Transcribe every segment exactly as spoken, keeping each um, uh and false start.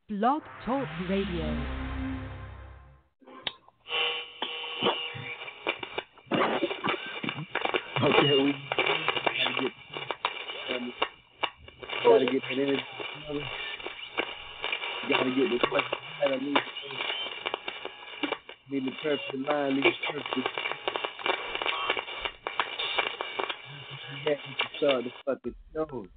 Blog Talk Radio. Okay, we gotta get, gotta get that energy. Gotta get the question right. I need, need the perfect line, need the perfect. You have to start the fucking show.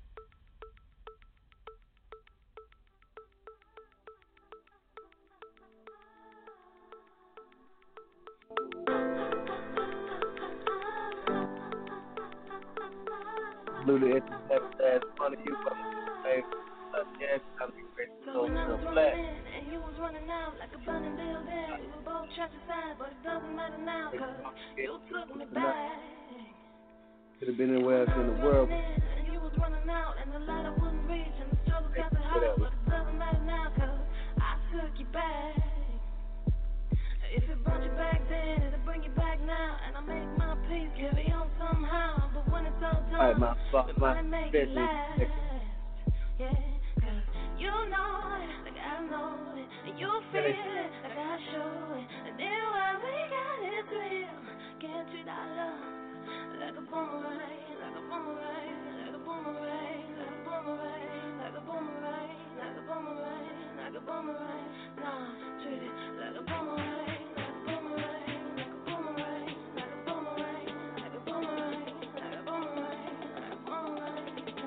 Lulu at the left side, front of you, but hey, yes, I'm great. So, so flat. And you was running out like a burning building. We were both trapped inside, but it doesn't matter now, cause you took me back. Could have been anywhere else in the world. And you was running out, and the light I wouldn't reach, and the struggle got the high, but it doesn't matter now, cause I took you back. If it brought you back then, it'll bring you back now, and I make my peace, carry on somehow. But when it's all done, right, my fuck, it my might make it last. Yeah, cause you know it, like I know it, and you feel it, like I show it, and then when we got it real, can't treat our love like a boomerang, like a boomerang, like a boomerang, like a boomerang, like a boomerang, like a boomerang, like a boomerang. Nah, treat it like a boomerang, like a boomerang, like a boomerang, like a boomerang, like a boomerang, like a boomerang, like a boomerang.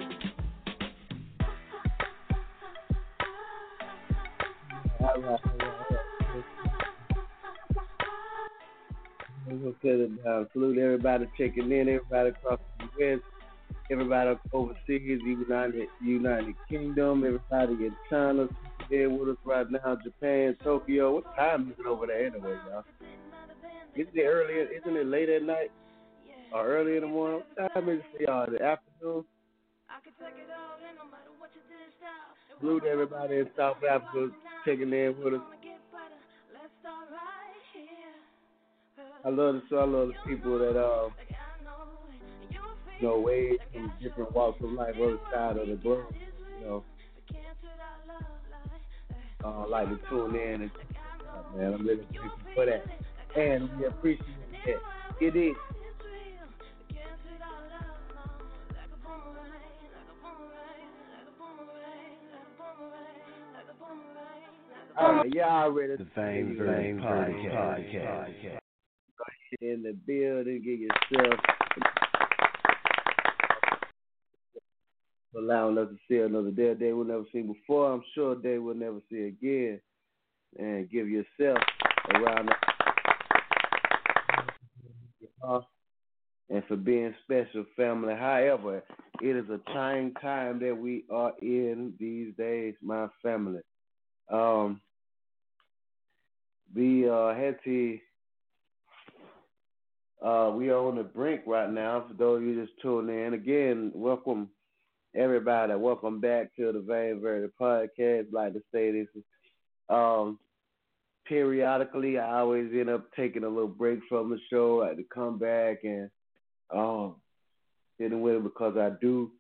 All right, all right, all right. We'll cut it down. Salute everybody checking in, everybody across the U S, everybody overseas, United United Kingdom, everybody in China, there with us right now, Japan, Tokyo. What time is it over there anyway, y'all? Isn't it early? Isn't it late at night or early in the morning? What time is it for y'all? The afternoon? Salute everybody in South Africa checking in with us. I love the I love the people that uh, you know, way from different walks of life, other side of the globe, you know, uh, like to tune in and uh, man, I'm really thankful for that, and we appreciate that. It is. All right, y'all ready? The Fame Verdict Podcast. In the building, get yourself allowing us to see another day, a day we'll never see before. I'm sure a day we'll never see again. And give yourself a round of and for being special, family. However, it is a trying time that we are in these days, my family. Um, we uh, had to. Uh, we are on the brink right now. For those of you just tuning in, again, welcome everybody. Welcome back to the Vain Verdict Podcast. I'd like to say this. Um, periodically, I always end up taking a little break from the show. I like to come back and um, sitting with it because I do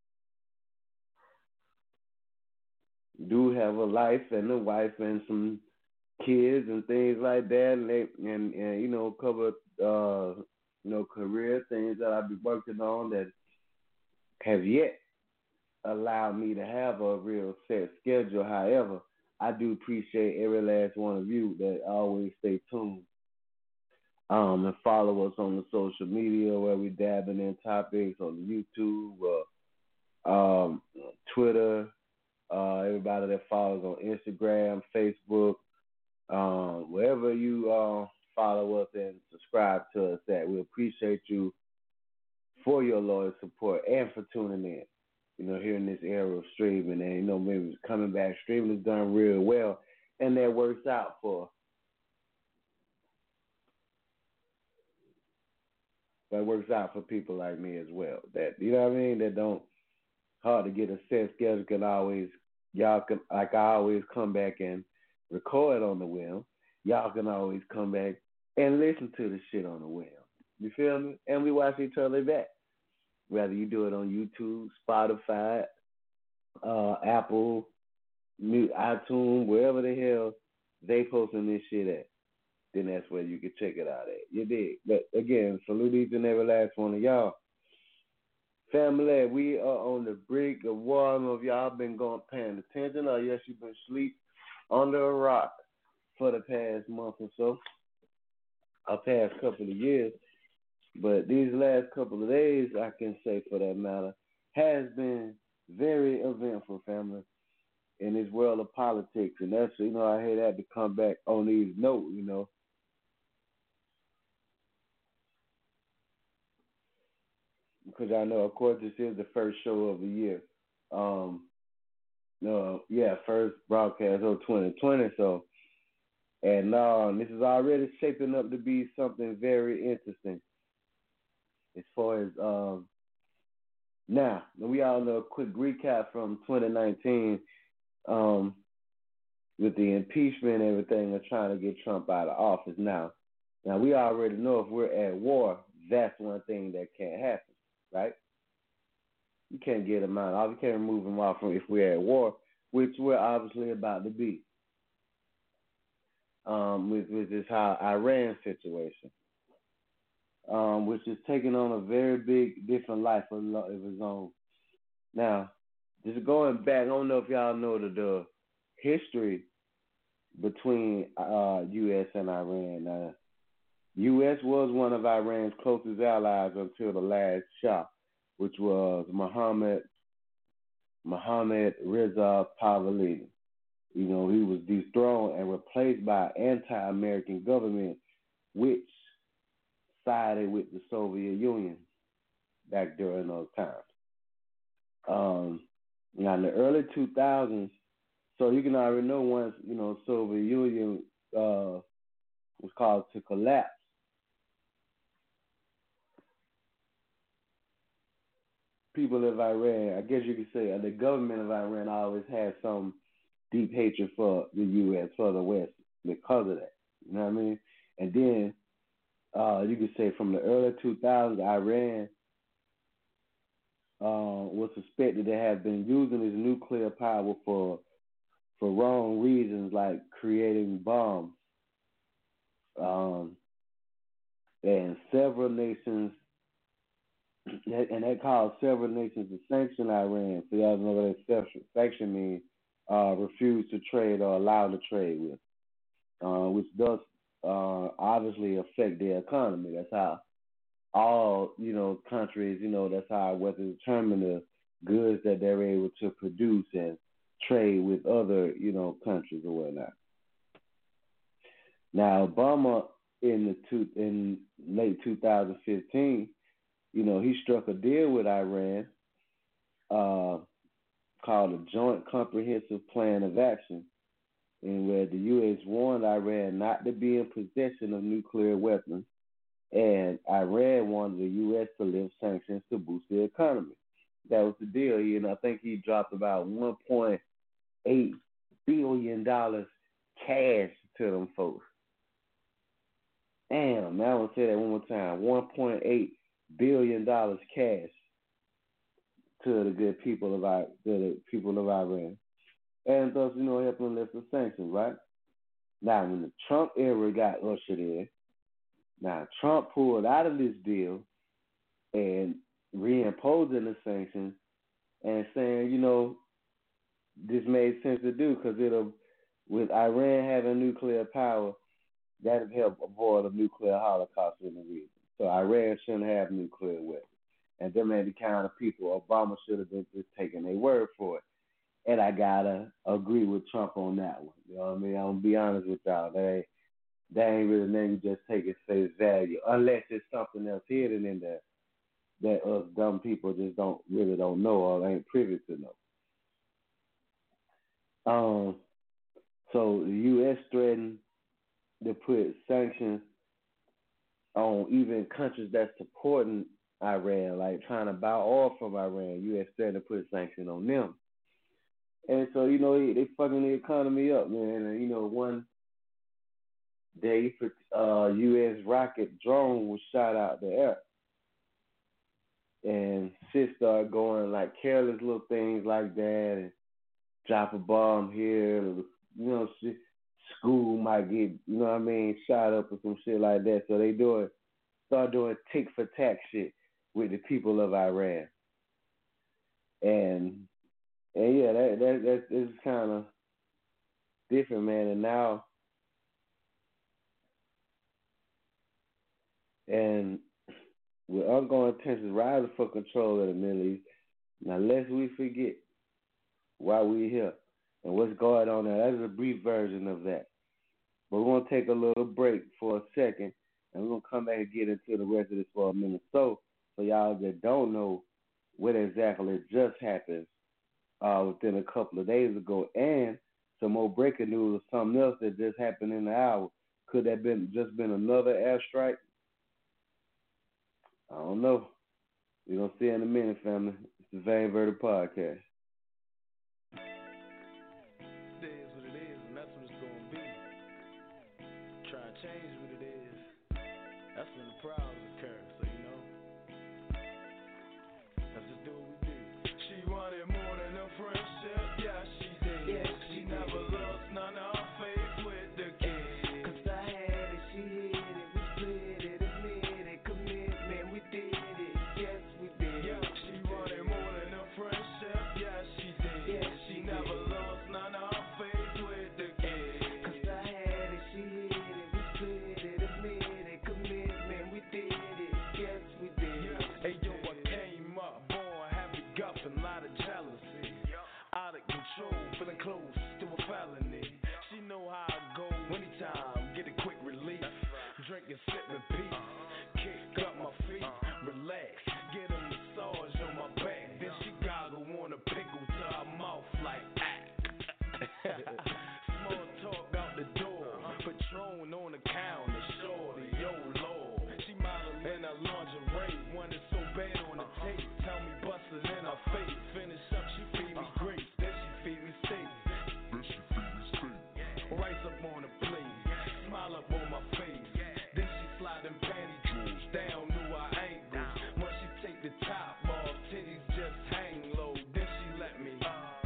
do have a life and a wife and some kids and things like that, and they and, and you know cover uh you know career things that I've been working on that have yet allowed me to have a real set schedule. However, I do appreciate every last one of you that always stay tuned um and follow us on the social media where we dabbing in topics on YouTube, uh, um, Twitter, uh, everybody that follows on Instagram, Facebook. Um, wherever you uh, follow us and subscribe to us at, we appreciate you for your loyal support and for tuning in. You know, here in this era of streaming, and you know, maybe coming back, streaming has done real well, and that works out for. That works out for people like me as well. That you know what I mean. That don't hard to get a set schedule. Can always y'all can like I always come back and record on the whim. Y'all can always come back and listen to the shit on the whim. You feel me? And we watch each other back. Whether you do it on YouTube, Spotify, uh, Apple, iTunes, wherever the hell they posting this shit at, then that's where you can check it out at. You dig? But again, salute each and every last one of y'all. Family, we are on the brink of war. I don't know if y'all been going paying attention or yes, you've been asleep under a rock for the past month or so, or past couple of years. But these last couple of days, I can say for that matter, has been very eventful, family, in this world of politics. And that's, you know, I hate that to come back on these notes, you know. Because I know, of course, this is the first show of the year. Um, no, yeah, first broadcast of twenty twenty. So, and uh, this is already shaping up to be something very interesting. As far as um, now, we all know a quick recap from twenty nineteen um, with the impeachment and everything of trying to get Trump out of office. Now, now we already know if we're at war, that's one thing that can't happen. Right? You can't get him out. You can't remove him off from if we're at war, which we're obviously about to be. Um, with, with this how Iran situation, um, which is taking on a very big, different life of, of its own. Now, just going back, I don't know if y'all know the, the history between uh, U S and Iran. Now, U S was one of Iran's closest allies until the last Shah, which was Mohammed Mohammed Reza Pahlavi. You know, he was dethroned and replaced by an anti-American government, which sided with the Soviet Union back during those times. Um, now, in the early two thousands, so you can already know once, you know, Soviet Union uh, was called to collapse. People of Iran, I guess you could say, uh, the government of Iran always had some deep hatred for the U S, for the West, because of that. You know what I mean? And then uh, you could say from the early two thousands, Iran uh, was suspected to have been using its nuclear power for for wrong reasons, like creating bombs. Um, and several nations, and they caused several nations to sanction Iran. So y'all know what that sanction means. Uh, refuse to trade or allow to trade with, uh, which does uh, obviously affect their economy. That's how all, you know, countries, you know, that's how what they determine the goods that they're able to produce and trade with other, you know, countries or whatnot. Now, Obama in the two, in late two thousand fifteen, you know, he struck a deal with Iran uh, called a Joint Comprehensive Plan of Action, in where the U S warned Iran not to be in possession of nuclear weapons, and Iran wanted the U S to lift sanctions to boost the economy. That was the deal. And I think he dropped about one point eight billion dollars cash to them folks. Damn, man, I want to say that one more time. one point eight billion dollars cash to the good people of our, to the people of Iran. And thus, you know, helping lift the sanctions, right? Now, when the Trump era got ushered in, now Trump pulled out of this deal and reimposing the sanctions and saying, you know, this made sense to do because it'll, with Iran having nuclear power, that'll help avoid a nuclear holocaust in the region. So Iran shouldn't have nuclear weapons. And them ain't the kind of people Obama should have been just taking their word for it. And I gotta agree with Trump on that one. You know what I mean? I'm gonna be honest with y'all. That ain't, that ain't really nothing you just take at face value, unless it's something else hidden in there that us dumb people just don't really don't know or ain't privy to know. Um, so the U S threatened to put sanctions on even countries that's supporting Iran, like trying to buy oil from Iran. U S threatened to put sanctions on them. And so, you know, they, they fucking the economy up, man. And, you know, one day, uh, U S rocket drone was shot out the air. And shit started going like careless little things like that. And drop a bomb here, you know, shit, school might get, you know what I mean, shot up or some shit like that. So they doing, start doing tick for tack shit with the people of Iran. And and yeah, that that that is kind of different, man. And now, and with ongoing tensions rising for control of the Middle East, now lest we forget why we're here and what's going on there. That's a brief version of that. But we're gonna take a little break for a second, and we're gonna come back and get into the rest of this for a minute. So, for y'all that don't know what exactly just happened uh, within a couple of days ago, and some more breaking news or something else that just happened in the hour. Could that been just been another airstrike? I don't know. We're going to see in a minute, family. It's the Vain Verdict Podcast. It is what it is, and that's what it's going to be. Try and change what it is. That's when the problems occur, so you know. Let's just do what we do. She wanted more than a friendship, yeah, she did. Yeah, she, she never lost none of her faith with the kid. Cause I had it, she hid it, we split it, admit it, commitment, we did it, yes we did. Yeah, she wanted more than a friendship, yeah, she did. Yeah, she, she never did. Lost none of her faith with the kid. Cause I had it, she hid it, we split it, admit it, commitment, we did it, yes we did. Yeah. Hey yo, I came up, born happy guffin', lot of jealousy. Out of control, feeling close to a felony. She know how I go anytime, get a quick relief. Drink and sip in peace, kick up my feet, relax, get a massage on my back. Then she goggle on a pickle to her mouth like ah. Small talk out the door, Patron on the counter, shorty, yo lord. She model in her lingerie, wanted so bad on the tape. Tell me bustin' in her face, finish up, she feed me grace, then she feed me steak. Then she feed me steak. Rice up on the plate, smile up on my face. Then she slide them panty drawers down to her ankles. Once she take the top off, titties just hang low. Then she let me,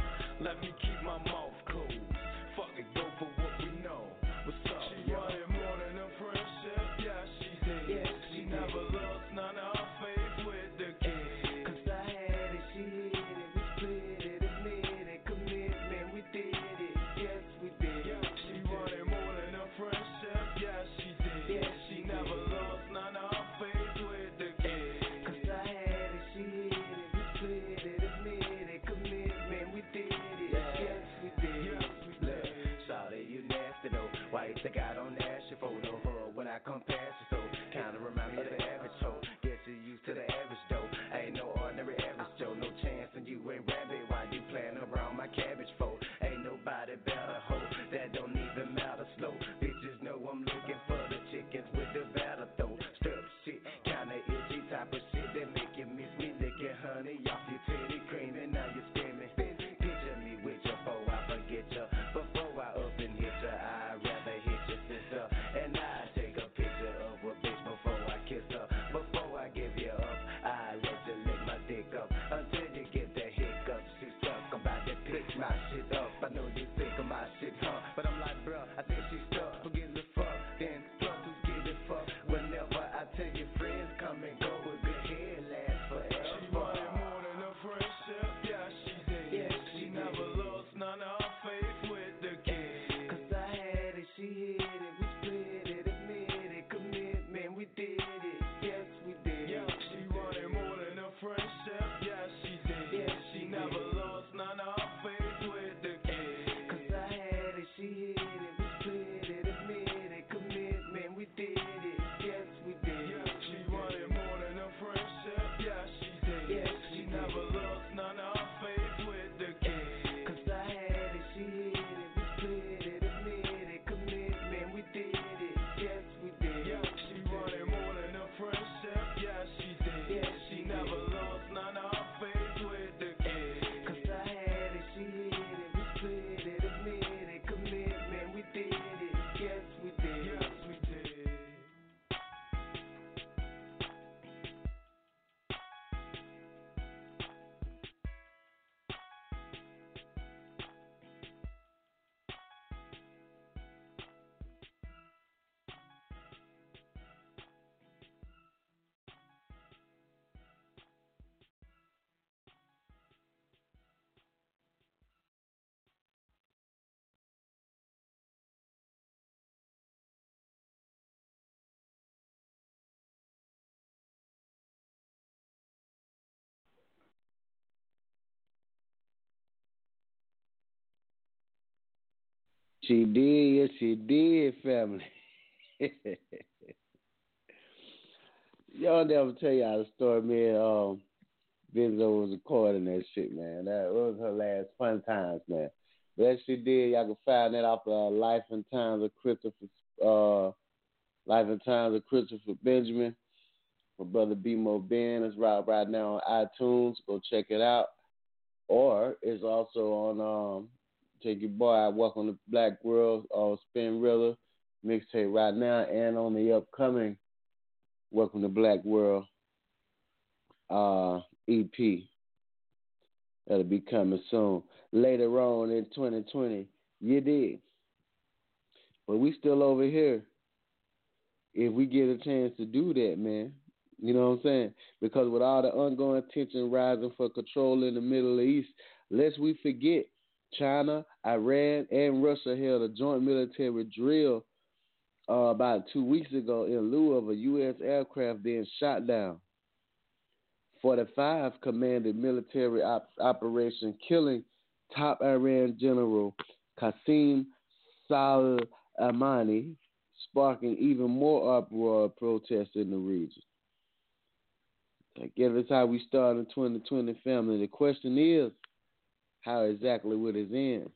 let me keep my mouth closed. Fuck it, go for what we know. What's up? She wanted more than a friendship, yeah she did. Yeah, she, she never did. Lost none of her faith with the kid. Cause I had it, she hid it, we split it, admit it, commitment, we did it, yes we did. Yeah, she, she wanted more than a friendship, yeah she did. Yeah, she, she never did. Lost none of her faith with the kid. Cause I had it, she hid it, we split it, admit it, commitment, we did it, yes we did. Yes, we did. Shawty, you nasty though. Why you think I don't ask you for no her when I come past you? So kinda remind me of the average hoe. Guess you used to the average though. I ain't no ordinary average Joe. No chance and you ain't rabbit. Why you playing around my cabbage for? Ain't nobody better hoe. That don't even matter slow. Bitches know I'm looking for the chickens with the batter though. Stuff shit, kinda itchy type of shit that make you miss me licking honey off your titty cream and now you're screaming. Picture me with you before I forget you. Before I up and hit you, I'd rather hit your sister. And I take a picture of a bitch before I kiss her. Before I give you up, I let you lick my dick up until you get the hiccup. She's stuck, I'm about to pick my shit up. I know you think of my shit, huh? But I'm like, bruh, I think she's stuck. Who gives a fuck? Then plus who's giving fuck? Whenever I tell your friends come and go, a good head lasts forever. She wanted more than a friendship, yeah she did. Yeah, she, she never did. Lost none of her faith with the kid. Cause I had it, she hid it, we split it, admit it, commitment, we did it, yes we did. Yeah, she wanted more than a friendship, yeah she did. Yeah, she, she never did. lost none of her faith with the kid. Cause I had She did, yes, she did, family. Y'all never tell y'all the story, man. Um, Benzo was recording that shit, man. That was her last fun times, man. That she did. Y'all can find that off uh, Life and Times of Christopher, uh, Life and Times of Christopher Benjamin. My brother B-Mo Ben is right right now on iTunes. Go check it out. Or it's also on um, Take Your Boy Out, Welcome to Black World, uh, Spin Rilla mixtape right now, and on the upcoming Welcome to Black World uh, E P. That'll be coming soon. Later on in twenty twenty, you did. But we still over here. If we get a chance to do that, man, you know what I'm saying? Because with all the ongoing tension rising for control in the Middle East, lest we forget, China, Iran, and Russia held a joint military drill uh, about two weeks ago in lieu of a U S aircraft being shot down. forty-five commanded military op- operation killing top Iran General Qasem Soleimani, sparking even more uproar of protests in the region. I guess that's how we start in twenty twenty, family. The question is, how exactly will it end?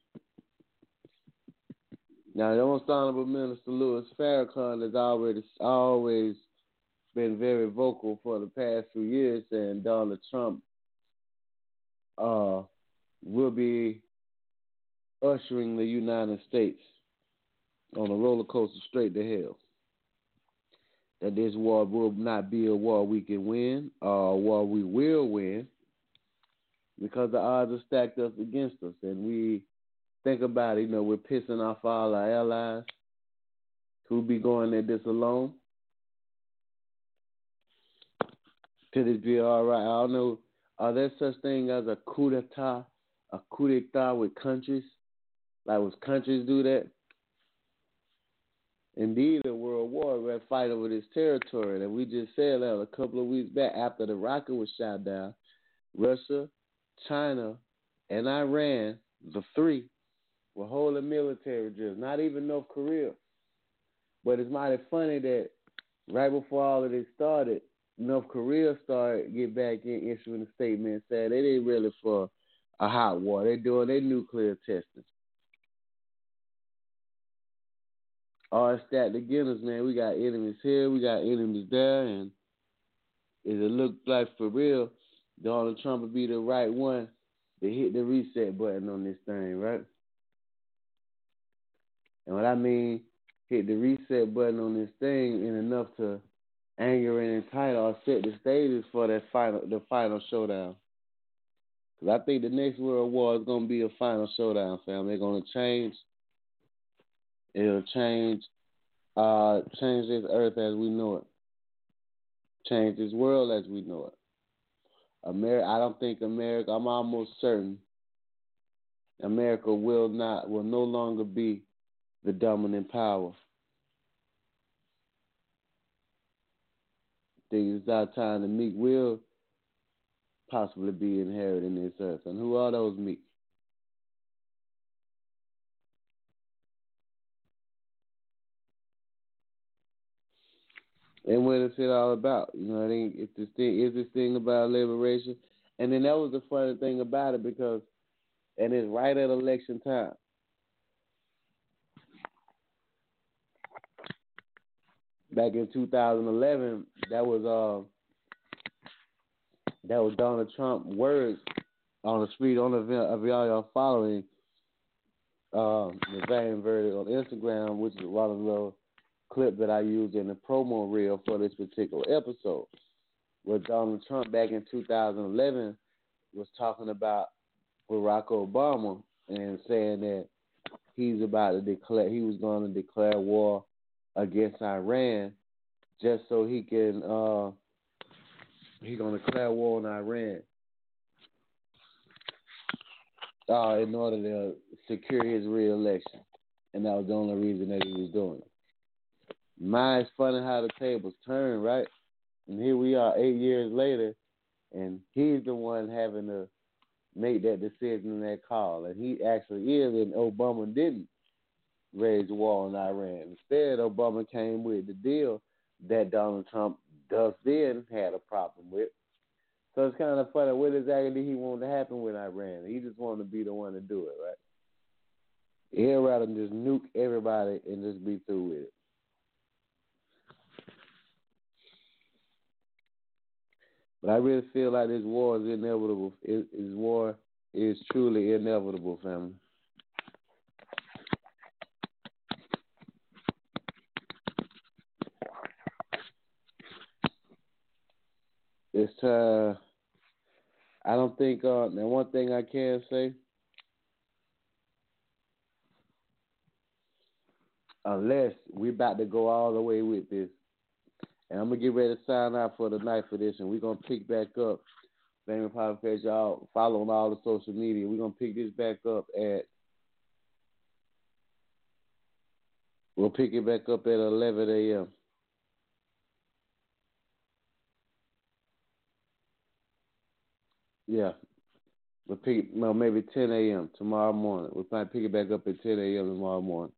Now, the most honorable Minister Louis Farrakhan has already always been very vocal for the past few years, saying Donald Trump uh, will be ushering the United States on a roller coaster straight to hell. That this war will not be a war we can win, or a war we will win, because the odds are stacked up against us. And we think about it, you know, we're pissing off all our allies who be going at this alone. Could it be all right? I don't know. Are there such thing as a coup d'etat, a coup d'etat with countries? Like, would countries do that? Indeed, a world war, we're fight over this territory. And we just said that a couple of weeks back after the rocket was shot down, Russia, China, and Iran, the three, were holding military drills, not even North Korea. But it's mighty funny that right before all of this started, North Korea started get back in issuing a statement saying they ain't really for a hot war. They're doing their nuclear testing. All stacked against us, man. We got enemies here, we got enemies there, and if it look like for real, Donald Trump would be the right one to hit the reset button on this thing, right? And what I mean, hit the reset button on this thing and enough to anger and entitle or set the stages for that final, the final showdown. Because I think the next world war is going to be a final showdown, fam. They're going to change. It'll change, uh, change this earth as we know it. Change this world as we know it. America, I don't think America, I'm almost certain America will not, will no longer be the dominant power. I think it's our time the meek will possibly be inheriting this earth. And who are those meek? And what is it all about? You know, I think it's this thing, is this thing about liberation? And then that was the funny thing about it, because, and it's right at election time. Back in two thousand eleven, that was uh, that was Donald Trump words on the street. On the of y'all y'all following um, the Van Verdict on Instagram, which is one of the little clip that I used in the promo reel for this particular episode, where Donald Trump back in two thousand eleven was talking about Barack Obama and saying that he's about to declare, he was going to declare war against Iran just so he can, uh, he's going to declare war on Iran uh, in order to secure his re-election. And that was the only reason that he was doing it. My, it's funny how the tables turn, right? And here we are eight years later, and he's the one having to make that decision and that call. And he actually is, and Obama didn't. wage war on Iran. Instead, Obama came with the deal that Donald Trump thus then had a problem with. So it's kind of funny. What exactly did he want to happen with Iran? He just wanted to be the one to do it, right? He'd rather just nuke everybody and just be through with it. But I really feel like this war is inevitable. This war is truly inevitable, family. It's time. I don't think. Uh, now, one thing I can say, unless we about to go all the way with this, and I'm gonna get ready to sign out for the night for this, and we're gonna pick back up. Family Podcast, y'all following all the social media. We're gonna pick this back up at. We'll pick it back up at eleven a.m. Yeah, we'll pick well maybe ten a.m. tomorrow morning. We'll probably pick it back up at ten a.m. tomorrow morning.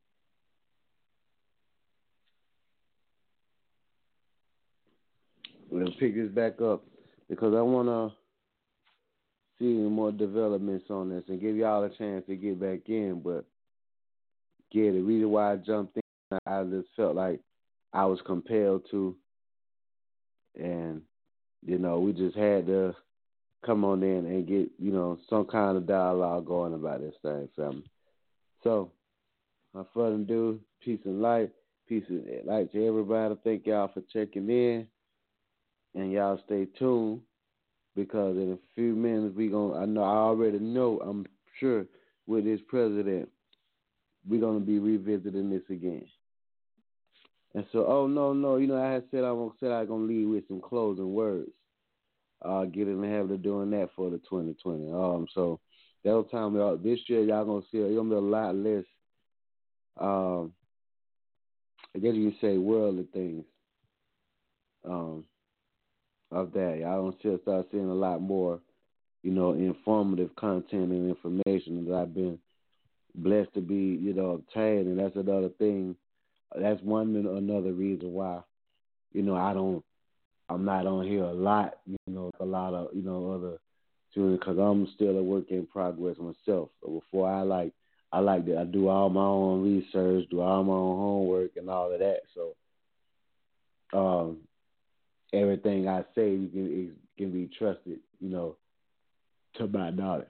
We'll pick this back up because I want to see any more developments on this and give y'all a chance to get back in. But yeah, the reason why I jumped in, I just felt like I was compelled to, and you know, we just had to come on in and get, you know, some kind of dialogue going about this thing, family. So, without further ado, peace and light. Peace and light to everybody. Thank y'all for checking in. And y'all stay tuned because in a few minutes we gonna, I know, I already know, I'm sure with this president, we're going to be revisiting this again. And so, oh, no, no, you know, I had said I was going to leave with some closing words. Uh, get in the habit of doing that for the twenty twenty. Um, so that was time. Y'all, this year, y'all gonna see it's gonna be a lot less. Um, I guess you can say worldly things. Um, of that, y'all gonna see, start seeing a lot more, you know, informative content and information that I've been blessed to be, you know, obtained, and that's another thing. That's one another reason why, you know, I don't. I'm not on here a lot, you know, a lot of, you know, other students, because I'm still a work in progress myself. So before I like, I like that I do all my own research, do all my own homework and all of that. So um, everything I say you can, it can be trusted, you know, to my knowledge.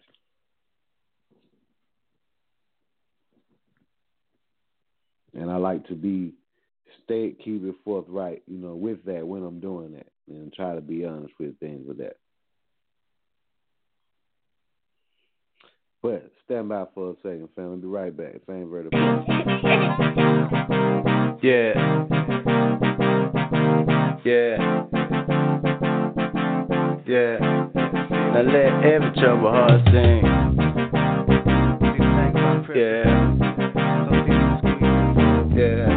And I like to be Stay, keep it forthright, you know, with that when I'm doing that, and try to be honest with things with that. But stand by for a second, family. Be right back. Fame vertical. Yeah. Yeah. Yeah. Now let every trouble heart sing. Yeah. Yeah.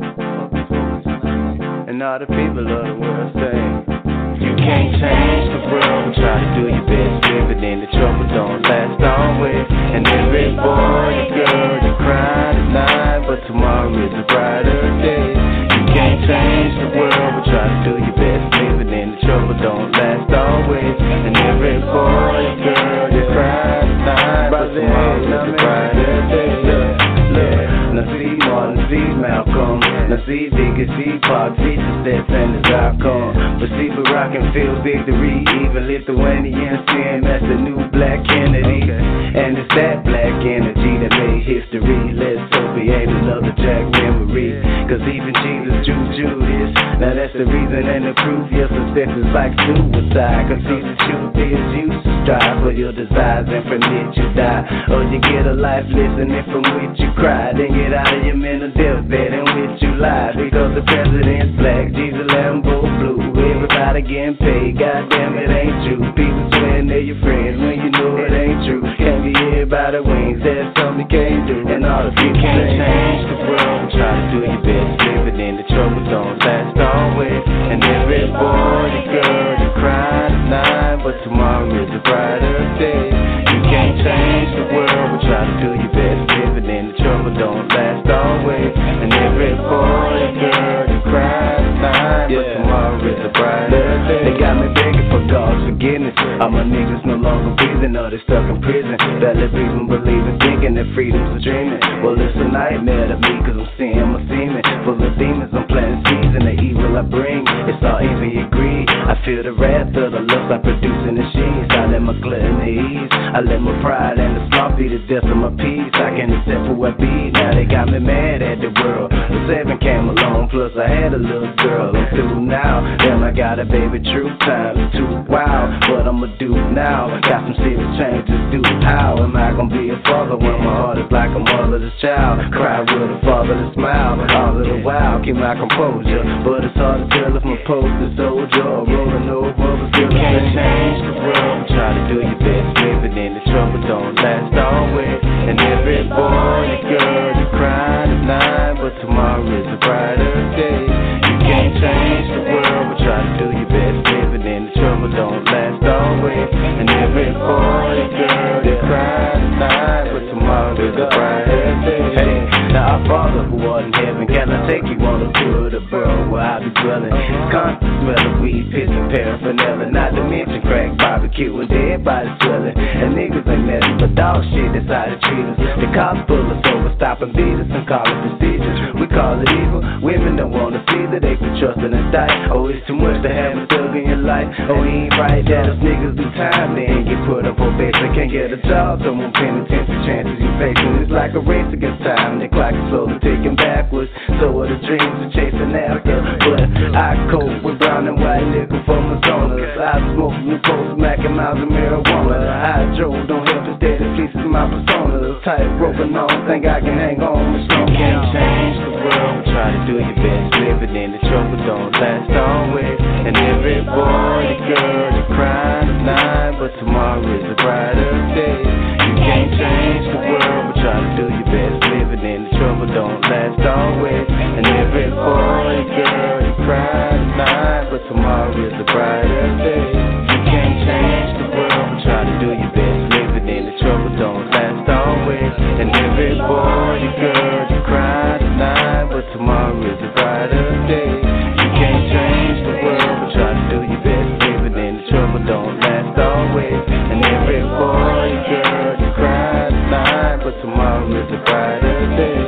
And all the people of the world say, you can't change the world, but try to do your best, living in the trouble don't last always. And every boy and girl, you cry tonight, but tomorrow is a brighter day. You can't change the world, but try to do your best, living in the trouble don't last always. And every boy and girl, you cry tonight, but tomorrow is a brighter day. Look, look, now see Martin, see Malcolm, now see Biggie, see Pac, see the steps and his outcome. But see Barack and feel victory, even Lithuanians saying that's the new Black Kennedy. Okay. And it's that black energy that made history. Let's hope he ain't another Jack memory. Cause even Jesus drew Judas. Now that's the reason and the proof your success is like suicide. Cause see the truth is you strive for your desires and from it you die. Or you get a life lesson and from which you cry. Then get out of your mental deathbed in which you lie. Because the president's black, Jesus Lambo blue. Everybody getting paid, goddamn it ain't true. People swearing they're your friends when you know it ain't true. Can't be here by the wings, that's something you can't do. And all the people can't change the world, try to do your best, living in the trouble don't last always. And every boy and girl you cry tonight, but tomorrow is a brighter day. You can't change the world, but try to do your best, living in the trouble don't last always. longer breathing, or they stuck in prison. Barely breathing, believing, thinking that freedom's a dreaming. Well, it's a nightmare to me, cause I'm seeing my semen full of demons. I'm planting seeds and the evil I bring. It's all envy and greed. I feel the wrath of the lust I produce in the sheets. I let my gluttony ease. I let my pride and the sloth be the death of my peace. I can't accept who I be. Now they got me mad at the world. The seven came along, plus I had a little girl. I'm through now. Then I got a baby. True time is too wild. What I'ma do now? Got some serious changes due. How am I gonna be a father when my heart is like a motherless child? Cry with a fatherless smile. All of the while, keep my composure. But it's hard to tell if my post is soldier or rolling over, but still can't change the world. Try to do your best, living in the trouble don't last always. And every boy and girl you cry tonight, but tomorrow is a brighter day. You can't change the world, but try to do your best, living in the trouble don't last always. And every boy and girl you cry tonight, but tomorrow is a brighter day. Hey, now our Father who art in heaven, can I take you on a tour of the world where I be dwelling? It's constant smell of weed, piss and paraphernalia, not to mention crack, barbecue, and dead bodies swelling. And niggas ain't nothing but dog shit, that's how they treat us. The cops pull us over, stop and beat us and call it procedures. We call it evil, women don't wanna see that they can trust in a die. Oh, it's too much to have a thug in your life. Oh, he ain't right, that us niggas do time, they ain't get put up on base. They can't get a job, so won't penitentiary chances you facing. It's like a race against time, the clock is slowly ticking backwards. So are the dreams are chasing after. But I cope with brown and white liquor from Amazonas. I smoke Newport, smacking miles of marijuana. The hydro don't help it steady fleeces my persona. The tight rope and all, think I can hang on with strong. You can't change the world, try to do your best, living in the trouble don't last always. And every boy and girl you cry tonight, but tomorrow is a brighter day. You can't change the world, but try to do your best, living in the trouble don't last always. And every boy and girl you cry tonight, but tomorrow is a brighter day. You can't change the world, but try to do your best, living in the trouble don't last always. And every boy and girl you cry tonight, but tomorrow is a brighter day. You can't change the world, but try to do your best, living in the trouble don't last always. And every boy and girl you cry tonight, but tomorrow is a brighter day.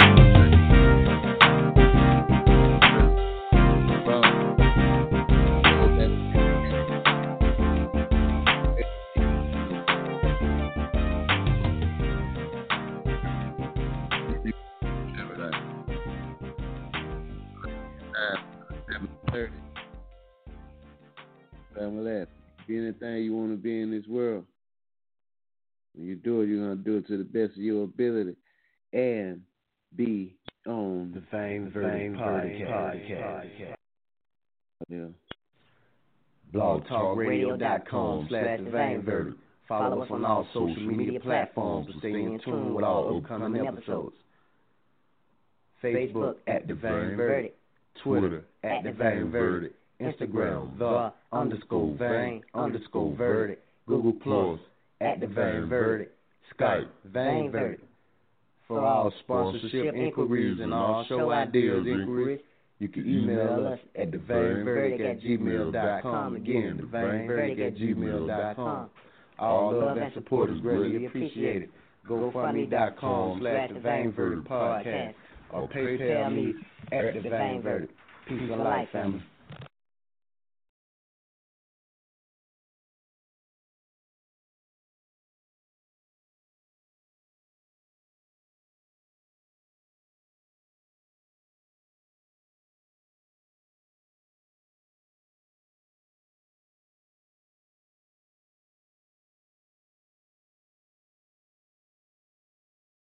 Be anything you want to be in this world. When you do it, you're going to do it to the best of your ability and be on the Fame Verdict Podcast. Yeah. blog talk radio dot com slash the Fame Verdict. Follow us on all social media platforms to stay in tune with all upcoming episodes. Facebook at the Fame Verdict. Twitter at the Fame Verdict. Instagram, the underscore vein underscore verdict. Google Plus, at the Vein Verdict. Skype, Vein Verdict. For all sponsorship inquiries and all show ideas inquiries, you can email us at the vein verdict at gmail dot com. Again, the vein verdict at gmail dot com. All love and support is greatly appreciated. GoFundMe dot com slash the Vein Verdict Podcast or PayPal me at the Vein Verdict. Peace and life, family.